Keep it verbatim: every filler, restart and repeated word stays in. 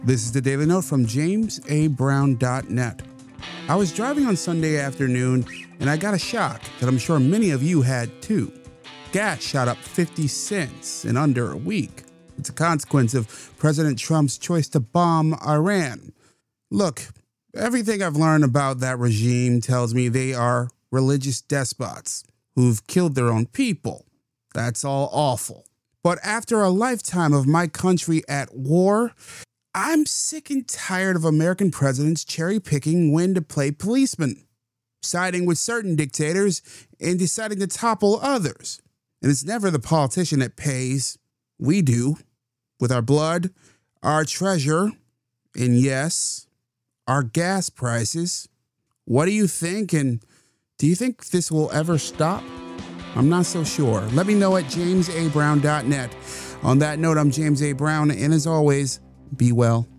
This is the Daily Note from james a brown dot net. I was driving on Sunday afternoon and I got a shock that I'm sure many of you had too. Gas shot up fifty cents in under a week. It's a consequence of President Trump's choice to bomb Iran. Look, everything I've learned about that regime tells me they are religious despots who've killed their own people. That's all awful. But after a lifetime of my country at war, I'm sick and tired of American presidents cherry-picking when to play policeman, siding with certain dictators and deciding to topple others. And it's never the politician that pays. We do, with our blood, our treasure, and yes, our gas prices. What do you think? And do you think this will ever stop? I'm not so sure. Let me know at james a brown dot net. On that note, I'm James A. Brown, and as always, be well.